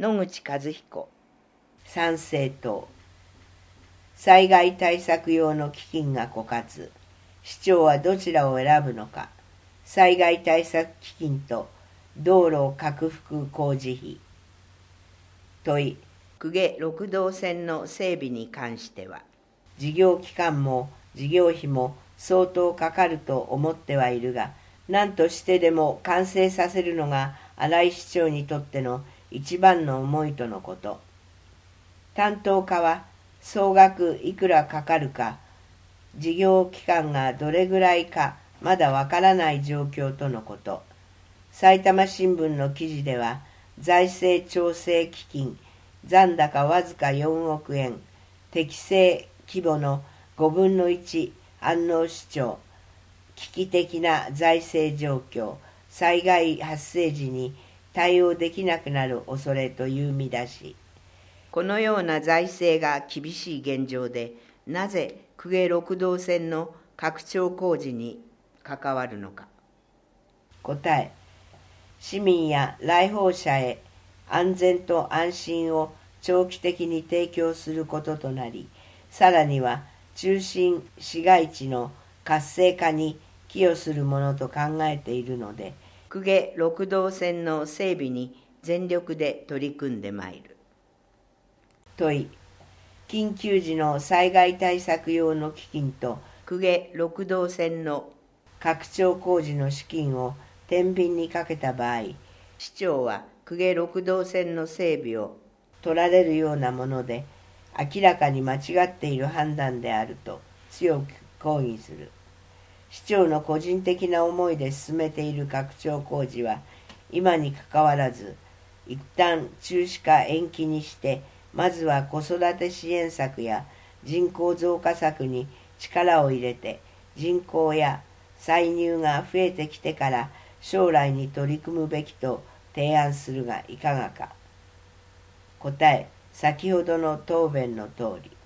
野口和彦。参政党。災害対策用の基金が枯渇。市長はどちらを選ぶのか。災害対策基金と道路拡幅工事費。問い。公家六道線の整備に関しては、事業期間も事業費も相当かかると思ってはいるが、何としてでも完成させるのが新井市長にとっての一番の思いとのこと。担当課は総額いくらかかるか、事業期間がどれぐらいかまだわからない状況とのこと。埼玉新聞の記事では、財政調整基金残高わずか4億円、適正規模の5分の1安納市長、危機的な財政状況、災害発生時に対応できなくなる恐れという見出し。このような財政が厳しい現状で、なぜ公家六道線の拡張工事に関わるのか。答え。市民や来訪者へ安全と安心を長期的に提供することとなり、さらには中心市街地の活性化に寄与するものと考えているので、公家六道線の整備に全力で取り組んでまいる。問い。緊急時の災害対策用の基金と公家六道線の拡張工事の資金を天秤にかけた場合、市長は公家六道線の整備を取られるようなもので、明らかに間違っている判断であると強く抗議する。市長の個人的な思いで進めている拡張工事は、今にかかわらず、一旦中止か延期にして、まずは子育て支援策や人口増加策に力を入れて、人口や歳入が増えてきてから将来に取り組むべきと提案するがいかがか。答え。先ほどの答弁の通り。